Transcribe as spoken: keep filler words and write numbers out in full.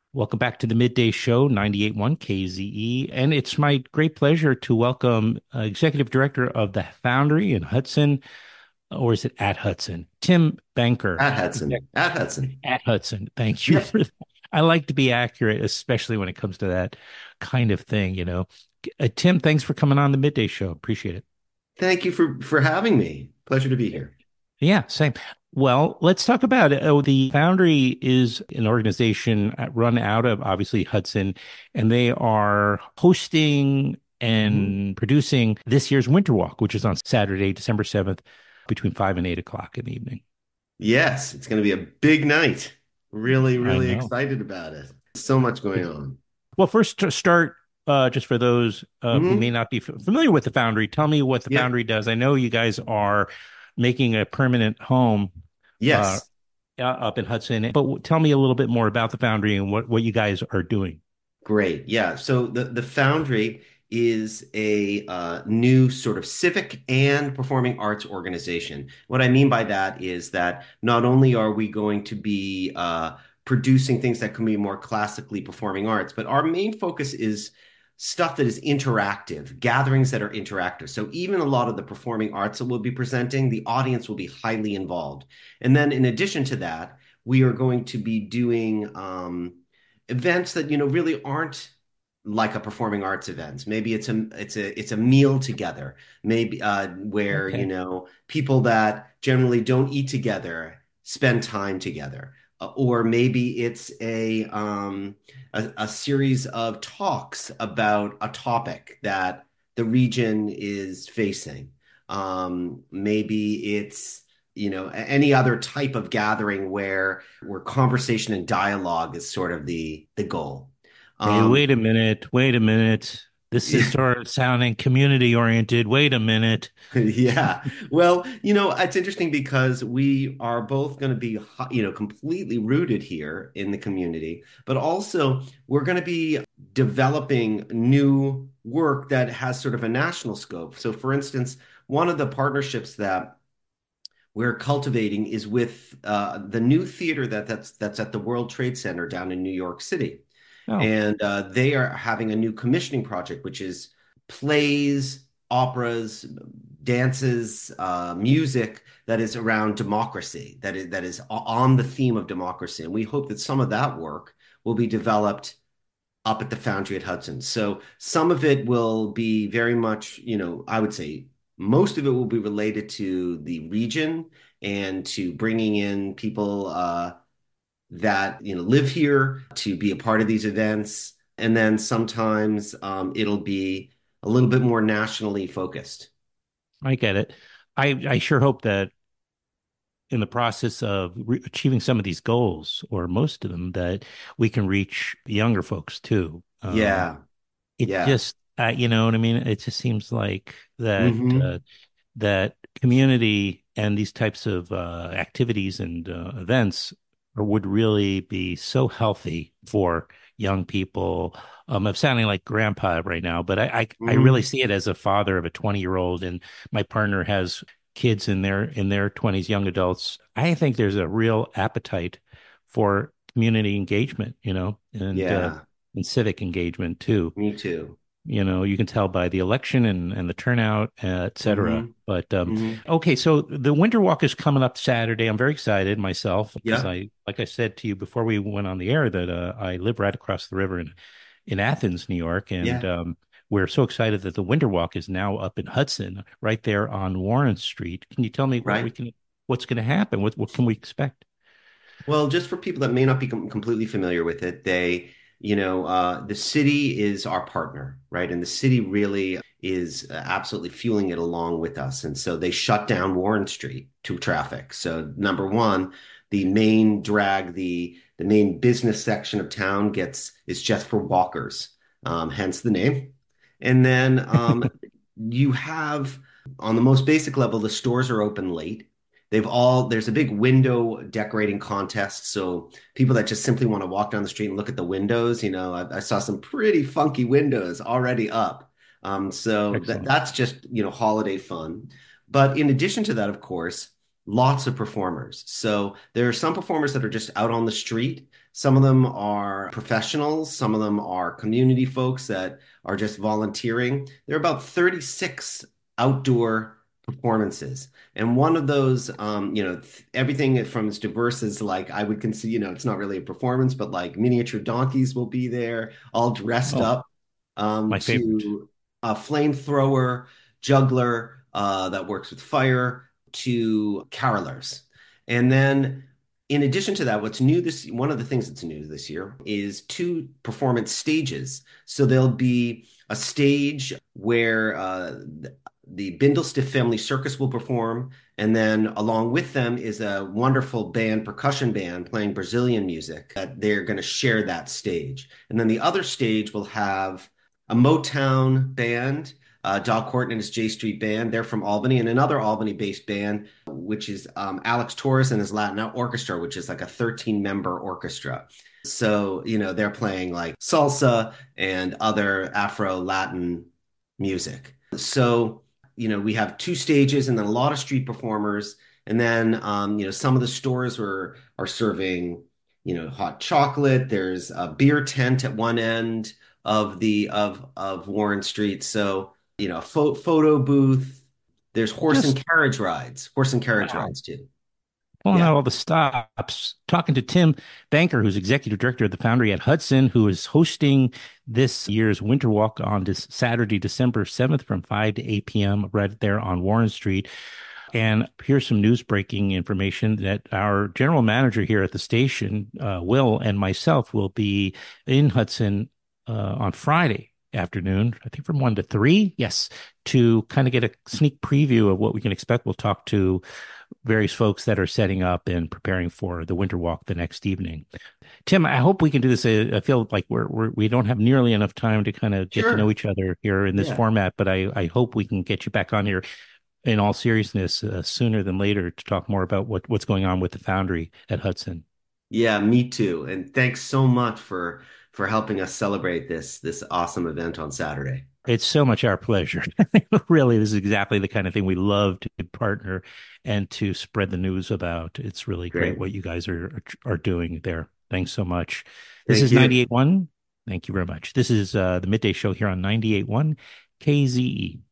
Welcome back to the Midday Show, ninety-eight point one K Z E. And it's my great pleasure to welcome uh, Executive Director of the Foundry in Hudson, or is it at Hudson? Tim Banker. At Exec- Hudson. At Hudson. At Hudson. Thank you Yep. for that. I like to be accurate, especially when it comes to that kind of thing, you know. Uh, Tim, thanks for coming on the Midday Show. Appreciate it. Thank you for for having me. Pleasure to be here. Yeah, same. Well, let's talk about it. Oh, the Foundry is an organization uh, run out of obviously Hudson, and they are hosting Mhm. and producing this year's Winter Walk, which is on Saturday, December seventh, between five and eight o'clock in the evening. Yes, it's going to be a big night. Really, I really know. excited about it. So much going It's, on. well, first to start, uh, just for those uh, who may Hmm. not be f familiar with the Foundry, tell me what the Yep. Foundry does. I know you guys are making a permanent home uh, Yes. uh, up in Hudson. But w- tell me a little bit more about the Foundry and what, what you guys are doing. Great. Yeah. So the the Foundry is a uh, new sort of civic and performing arts organization. What I mean by that is that not only are we going to be uh, producing things that can be more classically performing arts, but our main focus is stuff that is interactive, gatherings that are interactive. So even a lot of the performing arts that we'll be presenting, the audience will be highly involved. And then in addition to that, we are going to be doing um, events that, you know, really aren't like a performing arts event. Maybe it's a it's a it's a meal together. Maybe uh, where, you Okay. know, people that generally don't eat together spend time together. Uh, or maybe it's a, um, a a series of talks about a topic that the region is facing. Um, maybe it's, you know, any other type of gathering where where conversation and dialogue is sort of the the goal. Hey, Um, wait a minute. Wait a minute. This is sort of sounding community oriented. Wait a minute. yeah. Well, you know, it's interesting because we are both going to be, you know, completely rooted here in the community, but also we're going to be developing new work that has sort of a national scope. So, for instance, one of the partnerships that we're cultivating is with uh, the new theater that that's that's at the World Trade Center down in New York City. Oh, And uh, they are having a new commissioning project, which is plays, operas, dances, uh, music that is around democracy, that is that is on the theme of democracy. And we hope that some of that work will be developed up at the Foundry at Hudson. So some of it will be very much, you know, I would say most of it will be related to the region and to bringing in people uh, that, you know, live here to be a part of these events. And then sometimes um, it'll be a little bit more nationally focused. I get it. I, I sure hope that in the process of re achieving some of these goals, or most of them, that we can reach younger folks too. Um, Yeah, it yeah. just, uh, you know what I mean? It just seems like that uh, Hmm. that community and these types of uh, activities and uh, events are, would really be so healthy for young people. Um, I'm sounding like grandpa right now, but I, I, I really Hmm. see it as a father of a twenty year old, and my partner has kids in their in their twenties, young adults. I think there's a real appetite for community engagement, you know, and uh, Yeah, and civic engagement too. me too. You know, you can tell by the election and, and the turnout, uh, et cetera. Hmm. But um, Hmm. okay, so the Winter Walk is coming up Saturday. I'm very excited myself because Yeah, I, like I said to you before we went on the air, that uh, I live right across the river in in Athens, New York, and yeah. um, we're so excited that the Winter Walk is now up in Hudson, right there on Warren Street. Can you tell me what we Right. can, what's going to happen? What what can we expect? Well, just for people that may not be com completely familiar with it, they, you know, uh, the city is our partner, right? And the city really is uh, absolutely fueling it along with us. And so they shut down Warren Street to traffic. So number one, the main drag, the the main business section of town gets is just for walkers, um, hence the name. And then um, you have on the most basic level, the stores are open late. They've all, there's a big window decorating contest. So people that just simply want to walk down the street and look at the windows, you know, I, I saw some pretty funky windows already up. Um, so that Excellent. that's just, you know, holiday fun. But in addition to that, of course, lots of performers. So there are some performers that are just out on the street. Some of them are professionals, some of them are community folks that are just volunteering. There are about thirty-six outdoor performances. And one of those, um, you know, th- everything from as diverse as like I would consider, you know, it's not really a performance, but like miniature donkeys will be there, all dressed Oh, up, um, my favorite. to a flamethrower, juggler uh, that works with fire, to carolers. And then in addition to that, what's new this, one of the things that's new this year is two performance stages. So there'll be a stage where uh, the Bindlestiff Family Circus will perform, and then along with them is a wonderful band, percussion band playing Brazilian music. That they're going to share that stage. And then the other stage will have a Motown band, uh, Doc Horton and his J Street Band. They're from Albany, and another Albany-based band, which is um, Alex Torres and his Latin Orchestra, which is like a thirteen-member orchestra. So, you know, they're playing like salsa and other Afro-Latin music. So, you know, we have two stages and then a lot of street performers. And then, um, you know, some of the stores were are serving, you know, hot chocolate. There's a beer tent at one end of the of of Warren Street. So, you know, pho photo booth. There's horse and Just carriage rides, horse and carriage wow. rides too. Pulling Yeah, out all the stops, talking to Tim Banker, who's executive director of the Foundry at Hudson, who is hosting this year's Winter Walk on this Saturday, December seventh from five to eight p m right there on Warren Street. And here's some news breaking information that our general manager here at the station, uh, Will, and myself will be in Hudson uh, on Friday afternoon, I think from one to three. Yes, to kind of get a sneak preview of what we can expect. We'll talk to various folks that are setting up and preparing for the winter walk the next evening. Tim, I hope we can do this. I I feel like we're, we're we don't have nearly enough time to kind of get to know sure. each other here in this Yeah. format, but I, I hope we can get you back on here in all seriousness uh, sooner than later to talk more about what, what's going on with the Foundry at Hudson. Yeah, me too. And thanks so much for for helping us celebrate this this awesome event on Saturday. It's so much our pleasure. Really, this is exactly the kind of thing we love to partner and to spread the news about. It's really great Great. what you guys are are doing there. Thanks so much. This Thank is you. ninety-eight point one. Thank you very much. This is uh, the Midday Show here on ninety-eight point one K Z E.